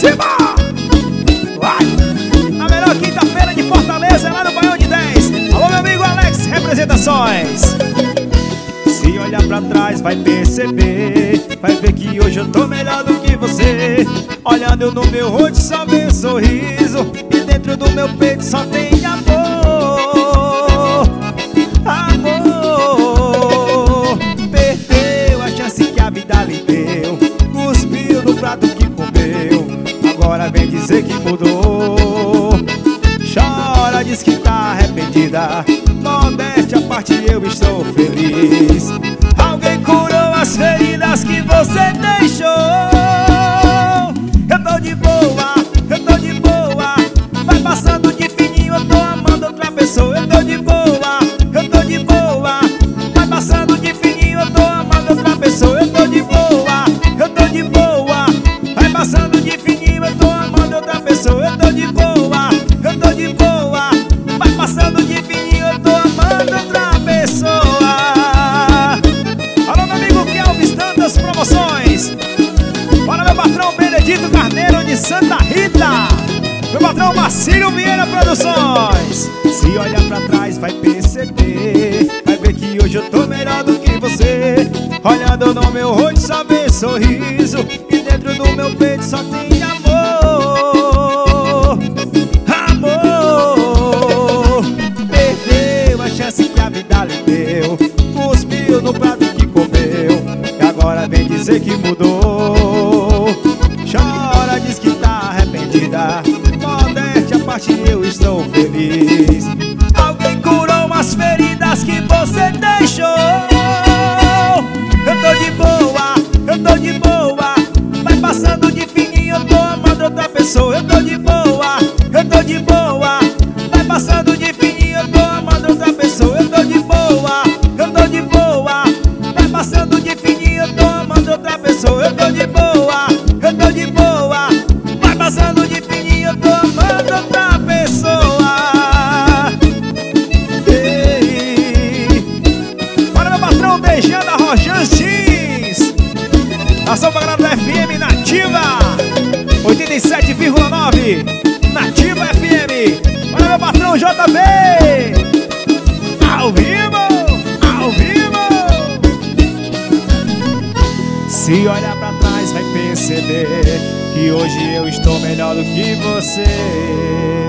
cima! Vai! A melhor quinta-feira de Fortaleza é lá no Baião de 10. Alô, meu amigo Alex, representações. Se olhar pra trás vai perceber, vai ver que hoje eu tô melhor do que você. Olhando no meu rosto só vê um sorriso, e dentro do meu peito só tem amor. Amor. Perdeu a chance que a vida lhe deu, cuspiu no prato que comeu, agora vem dizer que mudou. Chora, diz que tá arrependida, modéstia à parte eu estou feliz. Alguém curou as feridas que você deixou. Eu tô de boa, eu tô de boa. Vai passando de fininho, eu tô amando outra pessoa. Eu tô de boa, eu tô de boa. Vai passando de fininho, eu tô amando outra pessoa. Eu tô de boa, eu tô de boa. Vai passando de fininho, eu tô amando outra pessoa. Eu tô de boa, eu tô de boa. Vai passando de fininho, eu tô amando outra pessoa. Alô, meu amigo Kelvis, tantas promoções. Bora, meu patrão Benedito Carneiro de Santa Rita. Meu patrão Marcílio Vieira Produções. Se olhar pra trás vai perceber, vai ver que hoje eu tô melhor do que você. Olhando no meu rosto só vê sorriso, e dentro do meu peito só tem amor. Amor. Perdeu a chance que a vida lhe deu, cuspiu no prato que comeu, e agora vem dizer que mudou. Chora, diz que tá arrependida, modéstia à parte eu estou feliz. Alguém curou as feridas que você deixou. Eu tô de boa, eu tô de boa. Vai passando de fininho, eu tô amando outra pessoa. Eu tô de boa, eu tô de boa. Vai passando de fininho, eu tô amando outra pessoa. Eu tô de boa, eu tô de boa. Vai passando de fininho, eu tô amando outra pessoa. Eu tô de boa, eu tô de boa. Vai passando de fininho, eu tô amando outra pessoa. Ei. Bora, meu patrão, beijando a Rojan X. Ação pra galera da FM Nativa 87,9 Nativa FM. Bora, meu patrão JB. Ao vivo, ao vivo. Se olhar pra trás vai perceber que hoje eu estou melhor do que você.